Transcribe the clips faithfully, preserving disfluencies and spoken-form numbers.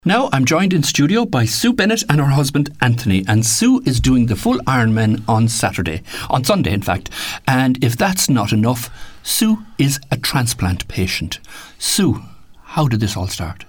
Now I'm joined in studio by Sue Bennett and her husband Anthony, and Sue is doing the full Ironman on Saturday, on Sunday in fact, and if that's not enough, Sue is a transplant patient. Sue, how did this all start?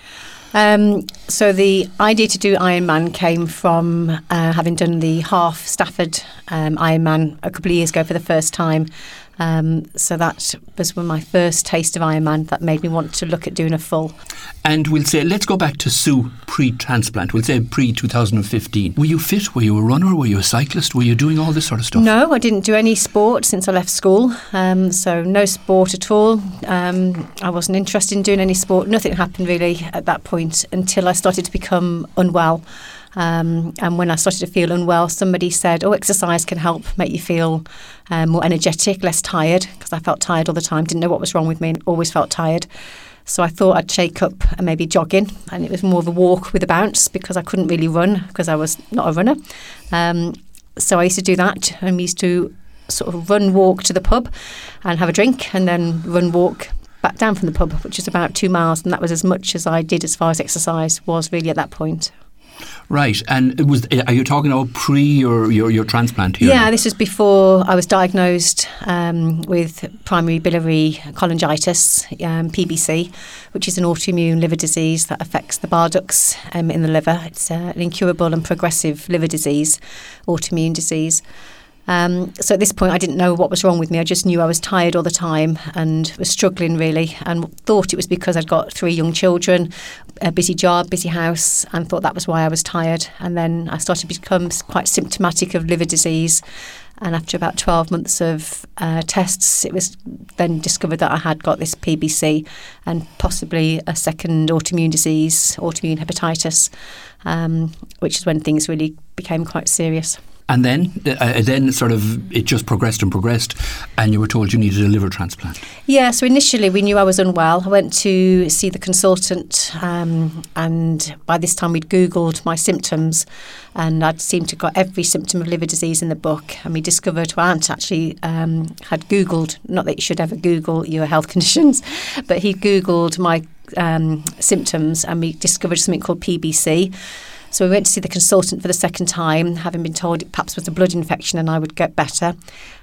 Um, so the idea to do Ironman came from uh, having done the half Stafford um, Ironman a couple of years ago for the first time. Um, so that was when my first taste of Ironman that made me want to look at doing a full. And we'll say, let's go back to Sue pre-transplant. We'll say pre-twenty fifteen. Were you fit? Were you a runner? Were you a cyclist? Were you doing all this sort of stuff? No, I didn't do any sport since I left school. Um, so no sport at all. Um, I wasn't interested in doing any sport. Nothing happened really at that point until I started to become unwell. Um, and when I started to feel unwell, somebody said, oh, exercise can help make you feel um, more energetic, less tired, because I felt tired all the time, didn't know what was wrong with me and always felt tired. So I thought I'd shake up and maybe jogging, and it was more of a walk with a bounce because I couldn't really run because I was not a runner. Um, so I used to do that, and we used to sort of run, walk to the pub and have a drink, and then run, walk back down from the pub, which is about two miles, and that was as much as I did as far as exercise was really at that point. Right, and it was. Are you talking about pre your, your, your transplant here? Yeah, this was before I was diagnosed um, with primary biliary cholangitis, um, P B C, which is an autoimmune liver disease that affects the bile ducts um, in the liver. It's uh, an incurable and progressive liver disease, autoimmune disease. Um, so at this point I didn't know what was wrong with me. I just knew I was tired all the time and was struggling really, and thought it was because I'd got three young children, a busy job, busy house, and thought that was why I was tired. And then I started to become quite symptomatic of liver disease, and after about twelve months of uh, tests, it was then discovered that I had got this P B C and possibly a second autoimmune disease, autoimmune hepatitis, um, which is when things really became quite serious. And then, uh, then sort of, it just progressed and progressed, and you were told you needed a liver transplant. Yeah, so initially we knew I was unwell. I went to see the consultant, um, and by this time we'd Googled my symptoms, and I'd seemed to have got every symptom of liver disease in the book. And we discovered, well, Aunt actually um, had Googled, not that you should ever Google your health conditions, but he Googled my um, symptoms, and we discovered something called P B C. So we went to see the consultant for the second time, having been told it perhaps was a blood infection and I would get better.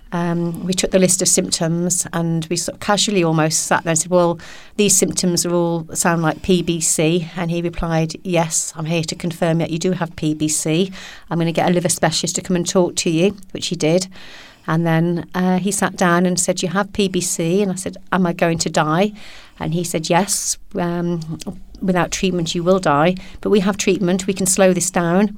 Um, we took the list of symptoms and we sort of casually almost sat there and said, well, these symptoms are all sound like P B C. And he replied, yes, I'm here to confirm that you do have P B C. I'm going to get a liver specialist to come and talk to you, which he did. And then uh, he sat down and said, you have P B C. And I said, am I going to die? And he said, yes, um, without treatment you will die, but we have treatment, we can slow this down.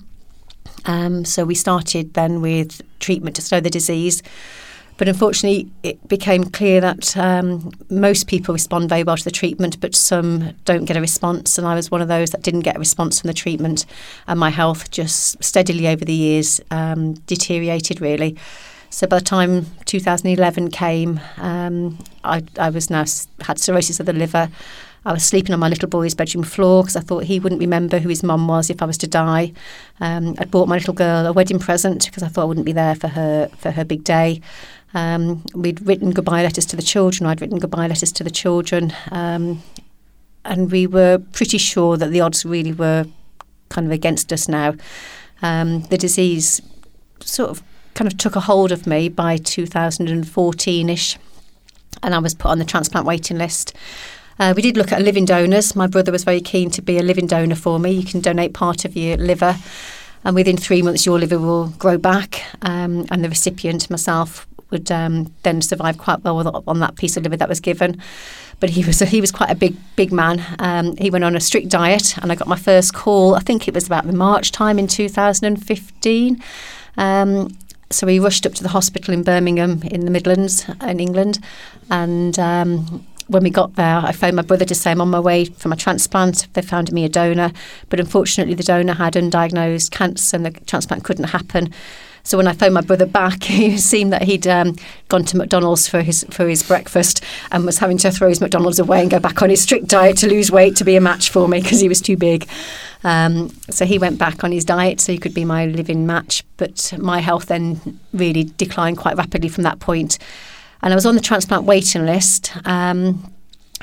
Um, so we started then with treatment to slow the disease. But unfortunately, it became clear that um, most people respond very well to the treatment, but some don't get a response. And I was one of those that didn't get a response from the treatment. And my health just steadily over the years um, deteriorated, really. So by the time two thousand eleven came, um, I, I was now had cirrhosis of the liver. I was sleeping on my little boy's bedroom floor because I thought he wouldn't remember who his mum was if I was to die. Um, I'd bought my little girl a wedding present because I thought I wouldn't be there for her for her big day. Um, we'd written goodbye letters to the children. I'd written goodbye letters to the children. Um, and we were pretty sure that the odds really were kind of against us now. Um, the disease sort of kind of took a hold of me by two thousand fourteen-ish, and I was put on the transplant waiting list. Uh, we did look at living donors. My brother was very keen to be a living donor for me. You can donate part of your liver, and within three months your liver will grow back, um, and the recipient, myself, would um, then survive quite well on that piece of liver that was given. But he was he was quite a big big man. Um, he went on a strict diet, and I got my first call, I think it was about the March time in two thousand fifteen. Um, so we rushed up to the hospital in Birmingham in the Midlands in England, and um, when we got there, I phoned my brother to say I'm on my way for my transplant. They found me a donor, but unfortunately the donor had undiagnosed cancer and the transplant couldn't happen. So when I phoned my brother back, it seemed that he'd um, gone to McDonald's for his for his breakfast and was having to throw his McDonald's away and go back on his strict diet to lose weight to be a match for me because he was too big. Um, so he went back on his diet so he could be my living match. But my health then really declined quite rapidly from that point. And I was on the transplant waiting list. Um,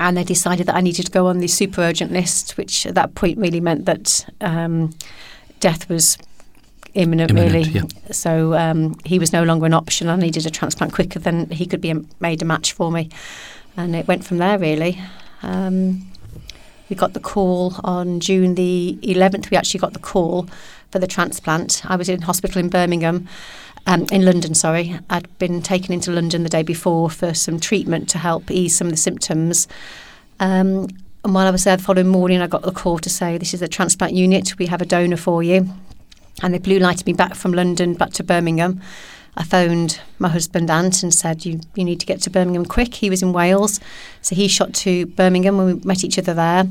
and they decided that I needed to go on the super urgent list, which at that point really meant that um, death was imminent, Imminent, really. yeah. So um, he was no longer an option. I needed a transplant quicker than he could be a, made a match for me. And it went from there, really. Um, we got the call on June the eleventh. We actually got the call for the transplant. I was in hospital in Birmingham, um, in London, sorry. I'd been taken into London the day before for some treatment to help ease some of the symptoms. Um, and while I was there the following morning, I got the call to say, this is the transplant unit. We have a donor for you. And they blue lighted me back from London back to Birmingham. I phoned my husband, Ant, and said, you, you need to get to Birmingham quick. He was in Wales. So he shot to Birmingham when we met each other there.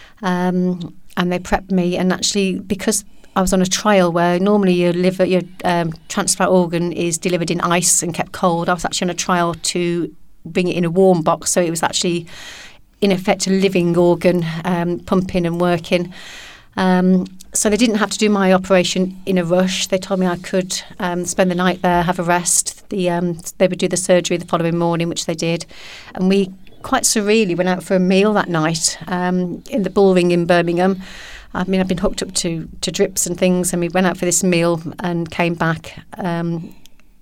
Um, and they prepped me. And actually, because I was on a trial where normally your liver, your um, transplant organ is delivered in ice and kept cold, I was actually on a trial to bring it in a warm box. So it was actually, in effect, a living organ, um, pumping and working. Um, so they didn't have to do my operation in a rush. They told me I could um, spend the night there, have a rest. The um, they would do the surgery the following morning, which they did. And we quite surreally went out for a meal that night um, in the Bullring in Birmingham. I mean, I've been hooked up to, to drips and things, and we went out for this meal and came back. Um,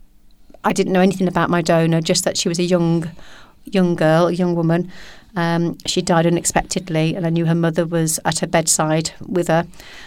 I didn't know anything about my donor, just that she was a young, young girl, a young woman. Um, she died unexpectedly, and I knew her mother was at her bedside with her.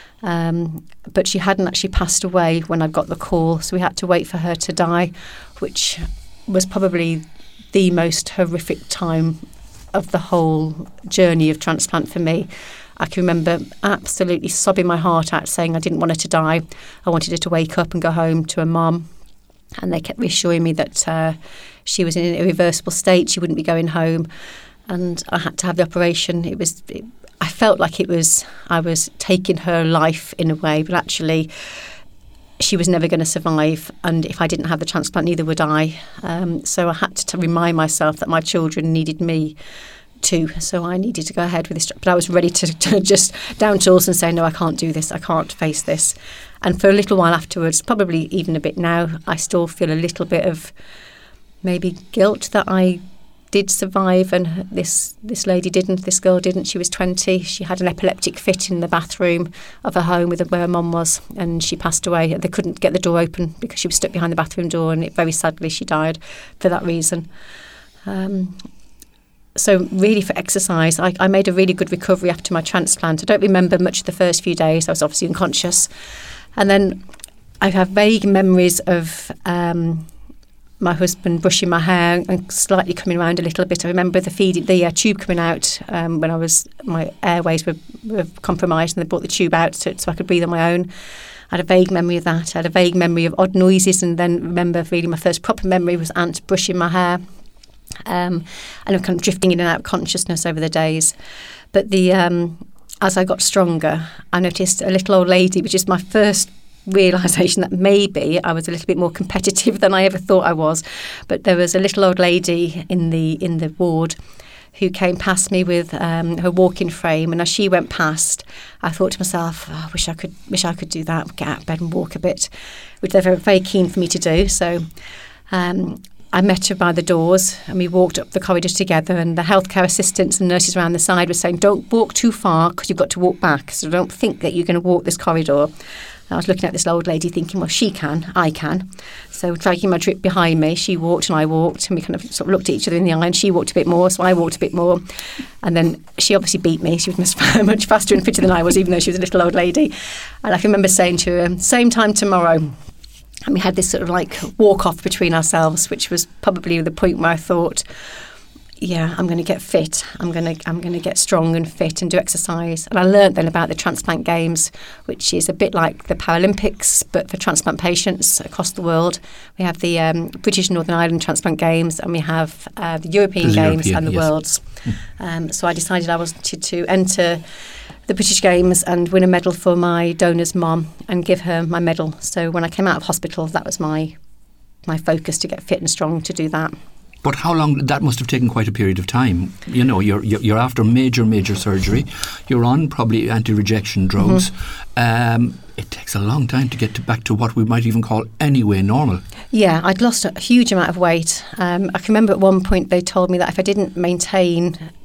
Um, but she hadn't actually passed away when I got the call, so we had to wait for her to die, which was probably the most horrific time of the whole journey of transplant for me. I can remember absolutely sobbing my heart out, saying I didn't want her to die. I wanted her to wake up and go home to her mum. And they kept reassuring me that uh, she was in an irreversible state, she wouldn't be going home. And I had to have the operation. It was, it, I felt like it was, I was taking her life in a way, but actually she was never going to survive. And if I didn't have the transplant, neither would I. Um, so I had to, to remind myself that my children needed me too. So I needed to go ahead with this. But I was ready to, to just down tools and say, no, I can't do this. I can't face this. And for a little while afterwards, probably even a bit now, I still feel a little bit of maybe guilt that I did survive and this this lady didn't, this girl didn't. She was twenty. She had an epileptic fit in the bathroom of her home with where her mum was, and she passed away. They couldn't get the door open because she was stuck behind the bathroom door, and it, very sadly she died for that reason. Um, so really for exercise, I, I made a really good recovery after my transplant. I don't remember much of the first few days. I was obviously unconscious. And then I have vague memories of um, my husband brushing my hair and slightly coming around a little bit. I remember the feed, the uh, tube coming out um, when I was, my airways were, were compromised, and they brought the tube out so, so I could breathe on my own. I had a vague memory of that. I had a vague memory of odd noises, and then remember really my first proper memory was Ant brushing my hair. Um, and I'm kind of drifting in and out of consciousness over the days. But the um, as I got stronger, I noticed a little old lady, which is my first realisation that maybe I was a little bit more competitive than I ever thought I was. But there was a little old lady in the in the ward who came past me with um, her walking frame, and as she went past, I thought to myself, oh, I wish I could wish I could do that, get out of bed and walk a bit, which they're very, very keen for me to do. So um, I met her by the doors, and we walked up the corridor together, and the healthcare assistants and nurses around the side were saying, don't walk too far because you've got to walk back, so don't think that you're going to walk this corridor. I was looking at this old lady thinking, well, she can, I can. So dragging my drip behind me, she walked and I walked, and we kind of sort of looked at each other in the eye, and she walked a bit more, so I walked a bit more. And then she obviously beat me. She was much faster and fitter than I was, even though she was a little old lady. And I can remember saying to her, same time tomorrow. And we had this sort of like walk-off between ourselves, which was probably the point where I thought, yeah, I'm going to get fit. I'm going to I'm going to get strong and fit and do exercise. And I learned then about the transplant games, which is a bit like the Paralympics, but for transplant patients across the world. We have the um, British Northern Ireland Transplant Games, and we have uh, the European the Games European, and the yes. Worlds. Mm. Um, so I decided I wanted to enter the British Games and win a medal for my donor's mom and give her my medal. So when I came out of hospital, that was my my focus, to get fit and strong to do that. But how long? That must have taken quite a period of time. You know, you're you're, you're after major, major surgery. You're on probably anti-rejection drugs. Mm-hmm. Um, it takes a long time to get to back to what we might even call anyway normal. Yeah, I'd lost a huge amount of weight. Um, I can remember at one point they told me that if I didn't maintain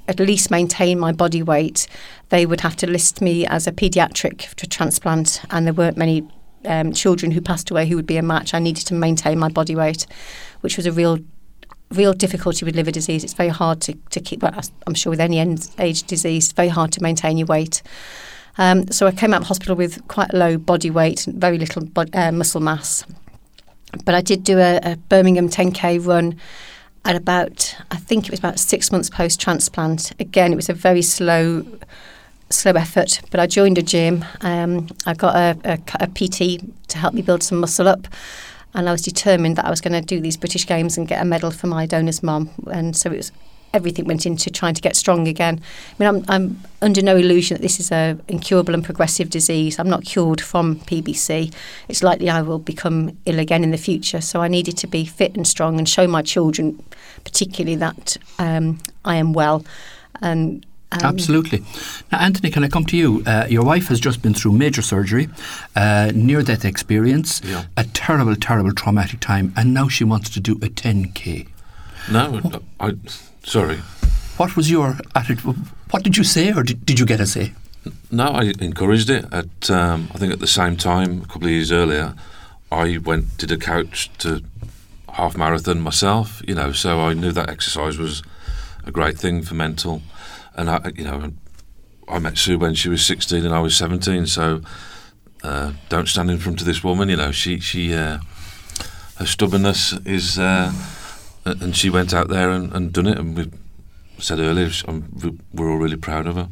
at least maintain my body weight, they would have to list me as a paediatric to transplant, and there weren't many um, children who passed away who would be a match. I needed to maintain my body weight, which was a real real difficulty with liver disease. It's very hard to, to keep, well, I'm sure with any end age disease, it's very hard to maintain your weight. Um, so I came out of hospital with quite a low body weight, very little bod- uh, muscle mass. But I did do a, a Birmingham ten K run at about, I think it was about six months post-transplant. Again, it was a very slow slow effort, but I joined a gym. Um, I got a, a, a P T to help me build some muscle up, and I was determined that I was going to do these British Games and get a medal for my donor's mum. And so it was everything went into trying to get strong again. I mean, I'm, I'm under no illusion that this is a incurable and progressive disease. I'm not cured from P B C. It's likely I will become ill again in the future. So I needed to be fit and strong and show my children, particularly, that um, I am well. And um, Absolutely. Now, Anthony, can I come to you? Uh, your wife has just been through major surgery, uh, near-death experience, Yeah. a terrible, terrible traumatic time, and now she wants to do a ten K. No, I... Sorry. What was your attitude? What did you say, or did, did you get a say? No, I encouraged it. At um, I think at the same time, a couple of years earlier, I went did a couch to half marathon myself. You know, so I knew that exercise was a great thing for mental. And I, you know, I met Sue when she was sixteen and I was seventeen. So uh, don't stand in front of this woman. You know, she she uh, her stubbornness is. Uh, And she went out there and, and done it, and we said earlier, I'm, we're all really proud of her.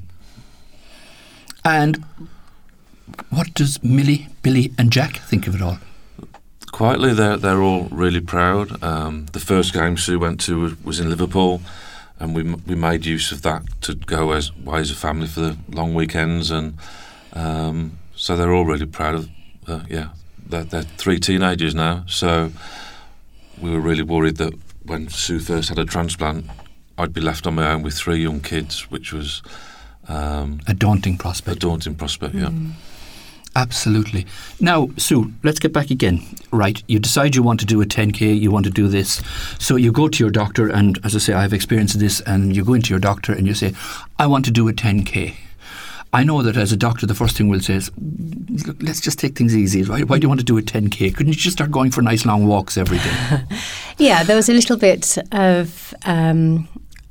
And what does Millie, Billy and Jack think of it all? Quietly, they're, they're all really proud. Um, the first game Sue went to was, was in Liverpool, and we we made use of that to go as, away as a family for the long weekends, and um, so they're all really proud of uh, yeah, they're, they're three teenagers now, so we were really worried that when Sue first had a transplant, I'd be left on my own with three young kids, which was um, a daunting prospect. A daunting prospect, yeah. Mm. Absolutely. Now, Sue, let's get back again. Right, you decide you want to do a ten K, you want to do this. So you go to your doctor, and as I say, I've experienced this, and you go into your doctor and you say, I want to do a ten K. I know that as a doctor, the first thing we'll say is, look, let's just take things easy. Why, why do you want to do a ten K? Couldn't you just start going for nice long walks every day? Yeah, there was a little bit of um,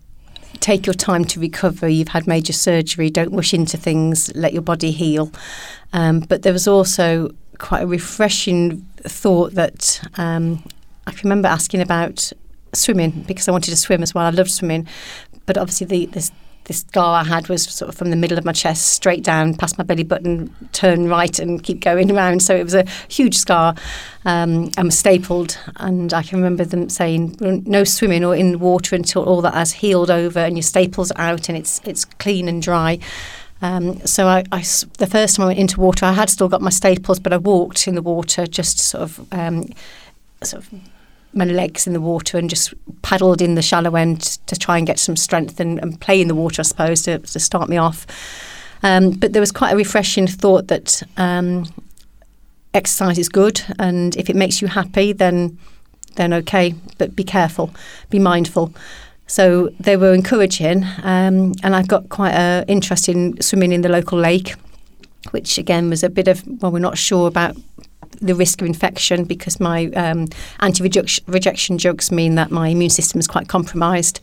take your time to recover. You've had major surgery. Don't rush into things. Let your body heal. Um, but there was also quite a refreshing thought that um, I can remember asking about swimming, because I wanted to swim as well. I loved swimming. But obviously the this This scar I had was sort of from the middle of my chest straight down past my belly button, turn right and keep going around. So it was a huge scar. Um, I was stapled, and I can remember them saying no swimming or in the water until all that has healed over and your staples are out and it's it's clean and dry. Um, so I, I, the first time I went into water, I had still got my staples, but I walked in the water, just sort of um, sort of my legs in the water, and just paddled in the shallow end to try and get some strength and, and play in the water, I suppose, to, to start me off. Um, but there was quite a refreshing thought that um, exercise is good, and if it makes you happy, then then okay, but be careful, be mindful. So they were encouraging, um, and I got quite an interest in swimming in the local lake, which again was a bit of, well, we're not sure about the risk of infection, because my um, anti-rejection drugs mean that my immune system is quite compromised.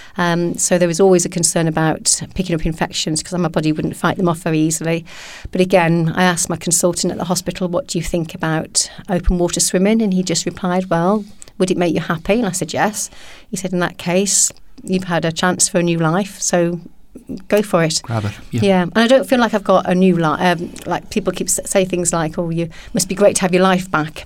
Um, so there was always a concern about picking up infections, because my body wouldn't fight them off very easily. But again, I asked my consultant at the hospital, what do you think about open water swimming? And he just replied, well, would it make you happy? And I said, yes. He said, in that case, you've had a chance for a new life, so go for it. Grab it. Yeah. Yeah, and I don't feel like I've got a new life. Um, like people keep say things like, "Oh, you must be great to have your life back."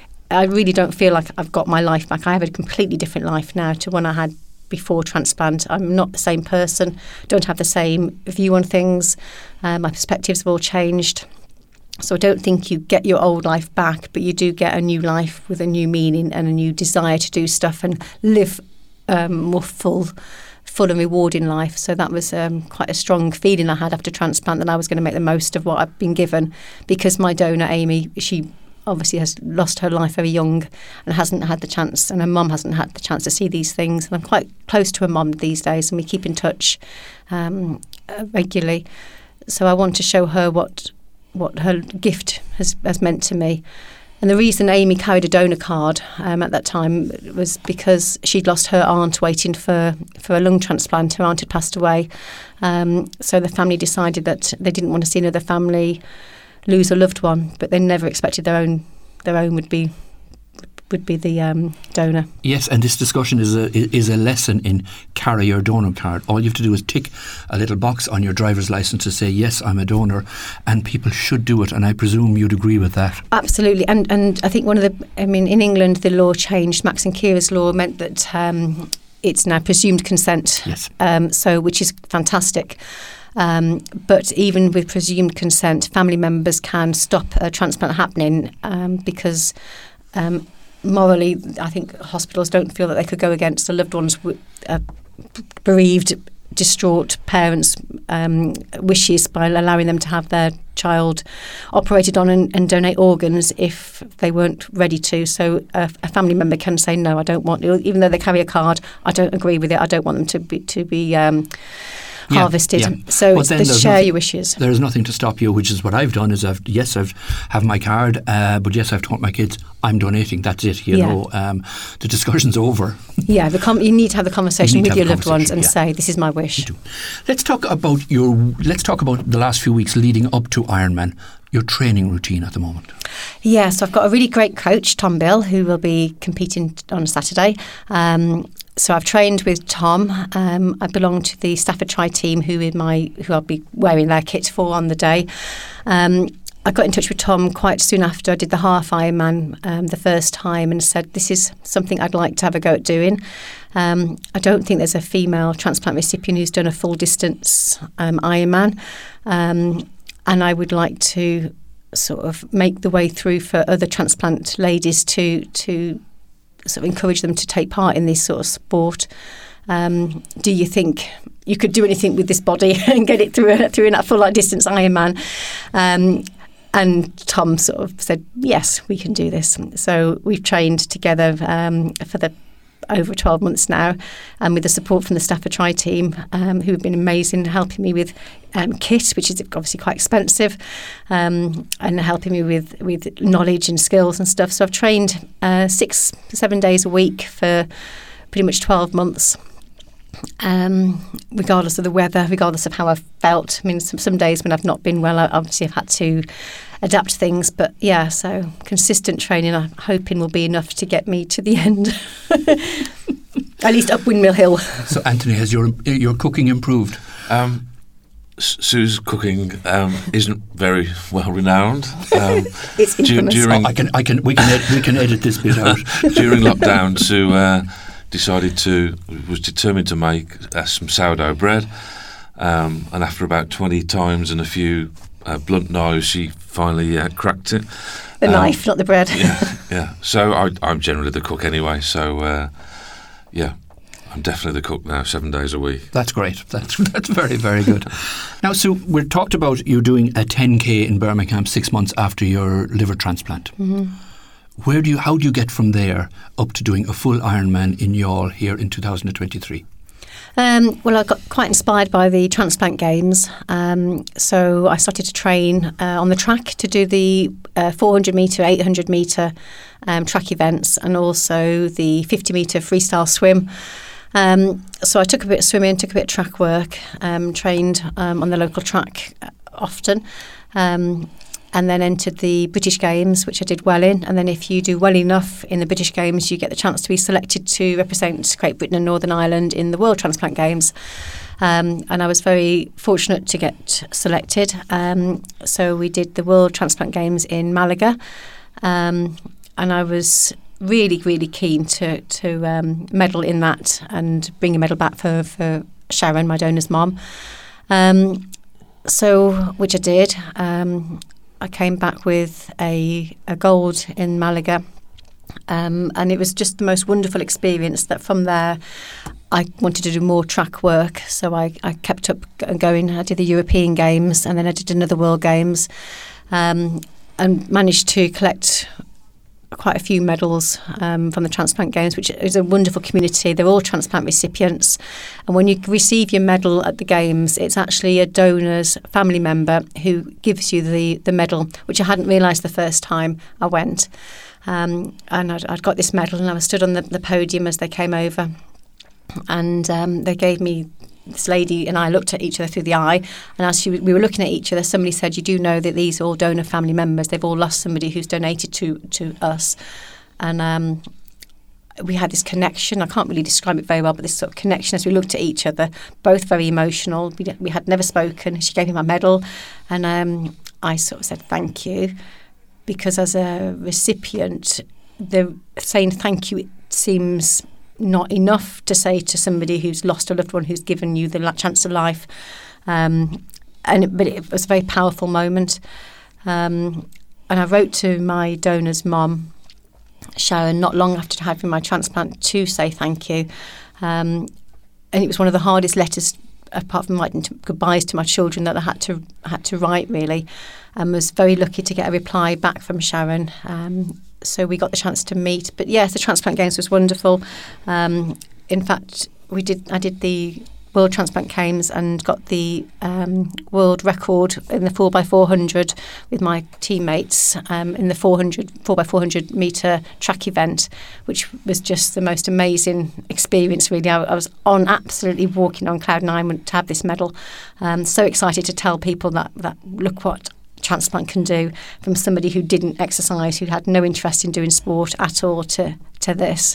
I really don't feel like I've got my life back. I have a completely different life now to when I had before transplant. I'm not the same person. Don't have the same view on things. Uh, my perspectives have all changed. So I don't think you get your old life back, but you do get a new life with a new meaning and a new desire to do stuff and live um, more full. full and rewarding life. So that was um, quite a strong feeling I had after transplant, that I was going to make the most of what I've been given, because my donor Amy, she obviously has lost her life very young and hasn't had the chance, and her mum hasn't had the chance to see these things. And I'm quite close to her mum these days, and we keep in touch um, uh, regularly. So I want to show her what what her gift has, has meant to me. And the reason Amy carried a donor card um, at that time was because she'd lost her aunt waiting for, for a lung transplant. Her aunt had passed away. Um, so the family decided that they didn't want to see another family lose a loved one, but they never expected their own their own would be would be the um, donor. Yes, and this discussion is a is a lesson in carry your donor card. All you have to do is tick a little box on your driver's license to say, yes, I'm a donor, and people should do it, and I presume you'd agree with that. Absolutely, and and I think one of the, I mean, in England the law changed. Max and Kira's law meant that um, it's now presumed consent, yes. um, so which is fantastic. Um, but even with presumed consent, family members can stop a transplant happening um, because um, morally, I think hospitals don't feel that they could go against a loved one's uh, bereaved, distraught parents' um, wishes by allowing them to have their child operated on and, and donate organs if they weren't ready to. So a, a family member can say, no, I don't want, even though they carry a card, I don't agree with it. I don't want them to be to be. Um, Yeah, harvested. Yeah. So well, it's the share nothing, your wishes. There is nothing to stop you, which is what I've done. Is I've yes, I've have my card, uh, but yes, I've told my kids I'm donating. That's it. You yeah. know, um, the discussion's over. Yeah, the com- you need to have the conversation you with your loved ones and yeah. say, "This is my wish." Let's talk about your. Let's talk about the last few weeks leading up to Ironman. Your training routine at the moment. Yeah, so I've got a really great coach, Tom Bill, who will be competing on Saturday. Um, So I've trained with Tom. Um, I belong to the Stafford Tri team, who in my who I'll be wearing their kit for on the day. Um, I got in touch with Tom quite soon after I did the half Ironman um, the first time and said, this is something I'd like to have a go at doing. Um, I don't think there's a female transplant recipient who's done a full distance um, Ironman. Um, and I would like to sort of make the way through for other transplant ladies to to sort of encourage them to take part in this sort of sport. Um, do you think you could do anything with this body and get it through through in that full like distance Ironman? Um, and Tom sort of said, yes, we can do this. So we've trained together um, for the over twelve months now, and with the support from the Stafford Tri team, um, who have been amazing, helping me with um, kit, which is obviously quite expensive, um, and helping me with, with knowledge and skills and stuff. So I've trained uh, six, seven days a week for pretty much twelve months, um, regardless of the weather, regardless of how I've felt. I mean, some, some days when I've not been well, I obviously I've had to adapt things, but yeah, so consistent training I'm hoping will be enough to get me to the end. At least up Windmill Hill. So Anthony, has your your cooking improved? Um, Sue's cooking um, isn't very well renowned. Um, it's infamous. Du- during oh, I can, I can, we can, ed- we can edit this bit out. During lockdown, Sue uh, decided to was determined to make uh, some sourdough bread, um, and after about twenty times and a few uh, blunt knives, she finally uh, cracked it. The um, knife, not the bread. yeah, yeah. So I, I'm generally the cook anyway. So uh, yeah. I'm definitely the cook now, seven days a week. That's great. That's that's very, very good. Now, Sue, we talked about you doing a ten K in Birmingham six months after your liver transplant. Mm-hmm. Where do you? How do you get from there up to doing a full Ironman in Youghal here in two thousand twenty-three? Um, well, I got quite inspired by the transplant games, um, so I started to train uh, on the track to do the uh, four hundred metre, eight hundred metre um, track events, and also the fifty metre freestyle swim. Um, so I took a bit of swimming, took a bit of track work, um, trained um, on the local track often, um, and then entered the British Games, which I did well in. And then if you do well enough in the British Games, you get the chance to be selected to represent Great Britain and Northern Ireland in the World Transplant Games. Um, and I was very fortunate to get selected. Um, so we did the World Transplant Games in Malaga, um, and I was really, really keen to to um, medal in that and bring a medal back for, for Sharon, my donor's mom. Um, so, which I did. Um, I came back with a, a gold in Malaga, um, and it was just the most wonderful experience. That from there, I wanted to do more track work, so I, I kept up going. I did the European Games, and then I did another World Games. Um, and managed to collect quite a few medals um, from the Transplant Games, which is a wonderful community. They're all transplant recipients. And when you receive your medal at the Games, it's actually a donor's family member who gives you the, the medal, which I hadn't realised the first time I went. Um, and I'd, I'd got this medal, and I was stood on the, the podium as they came over. And um, they gave me, this lady and I looked at each other through the eye, and as she, we were looking at each other, somebody said, you do know that these are all donor family members. They've all lost somebody who's donated to, to us. And um, we had this connection. I can't really describe it very well, but this sort of connection as we looked at each other, both very emotional. We, we had never spoken. She gave me my medal, and um, I sort of said thank you, because as a recipient, the saying thank you seems not enough to say to somebody who's lost a loved one, who's given you the chance of life. Um, and it, but it was a very powerful moment. Um, and I wrote to my donor's mum, Sharon, not long after having my transplant, to say thank you. Um, and it was one of the hardest letters, apart from writing to, goodbyes to my children, that I had to had to write, really. And was very lucky to get a reply back from Sharon. Um, so we got the chance to meet. But yes, the Transplant Games was wonderful. Um, in fact, we did. I did the World Transplant Games and got the um, world record in the four by four hundred with my teammates um, in the four hundred, four by four hundred metre track event, which was just the most amazing experience, really. I, I was on absolutely walking on cloud nine to have this medal. Um, so excited to tell people that, that look what transplant can do, from somebody who didn't exercise, who had no interest in doing sport at all, to, to this.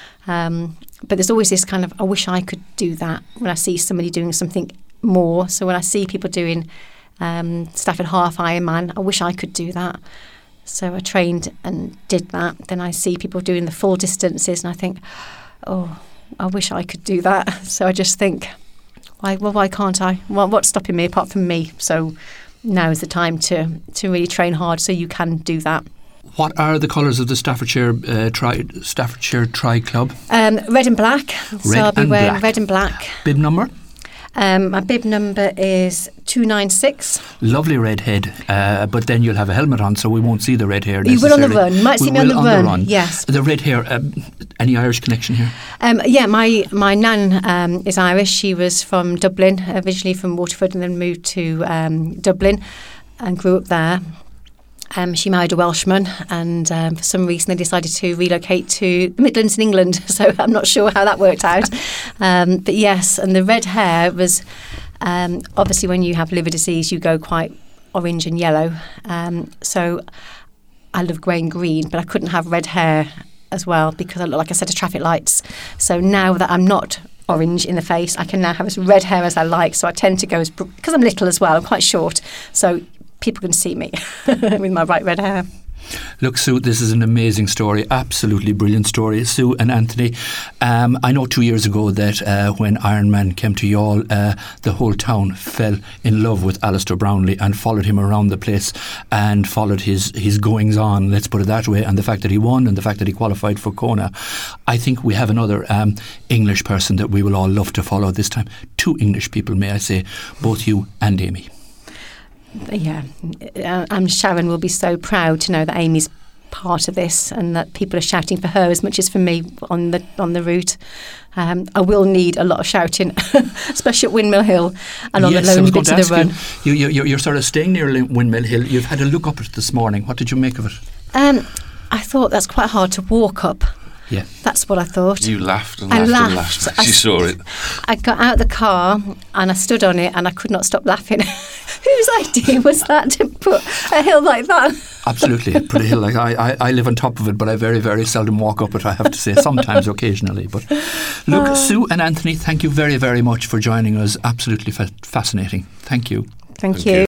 Um, but there's always this kind of, I wish I could do that when I see somebody doing something more. So when I see people doing um, Stafford Half Ironman, I wish I could do that. So I trained and did that. Then I see people doing the full distances, and I think, oh, I wish I could do that. So I just think, why? Well, why can't I? Well, what's stopping me apart from me? So now is the time to, to really train hard so you can do that. What are the colours of the Staffordshire uh, tri Staffordshire Tri Club? Um, red and black. Red so I'll be and wearing black. red and black. Bib number? Um, my bib number is two nine six. Lovely red head, uh, but then you'll have a helmet on, so we won't see the red hair You will necessarily. on the run. You might see we me on the, on run. the run. Yes. The red hair, um, any Irish connection here? Um, yeah, my, my nan um, is Irish. She was from Dublin, originally from Waterford, and then moved to um, Dublin and grew up there. Um, she married a Welshman, and um, for some reason they decided to relocate to the Midlands in England, so I'm not sure how that worked out. Um, but yes, and the red hair was, um, obviously when you have liver disease you go quite orange and yellow, um, so I love grey and green, but I couldn't have red hair as well because I look like a set of traffic lights. So now that I'm not orange in the face, I can now have as red hair as I like, so I tend to go as, because I'm little as well, I'm quite short, so people can see me with my bright red hair. Look, Sue, this is an amazing story, absolutely brilliant story. Sue and Anthony, um, I know two years ago that uh, when Ironman came to Youghal, uh, the whole town fell in love with Alistair Brownlee and followed him around the place and followed his, his goings on, let's put it that way, and the fact that he won and the fact that he qualified for Kona. I think we have another um, English person that we will all love to follow this time. Two English people, may I say, both you and Amy. Yeah, and Sharon will be so proud to know that Amy's part of this and that people are shouting for her as much as for me on the on the route. Um, I will need a lot of shouting, especially at Windmill Hill and on yes, the lonely bits of the run. You, you, you, you're sort of staying near Windmill Hill. You've had a look up it this morning. What did you make of it? Um, I thought that's quite hard to walk up. Yeah, that's what I thought. You laughed and I laughed, laughed. and laughed. She saw it. I got out of the car and I stood on it and I could not stop laughing. Whose idea was that to put a hill like that? Absolutely, put a hill like I, I. I live on top of it, but I very, very seldom walk up it. I have to say, sometimes, occasionally. But look, uh, Sue and Anthony, thank you very, very much for joining us. Absolutely fa fascinating. Thank you. Thank, thank you. you.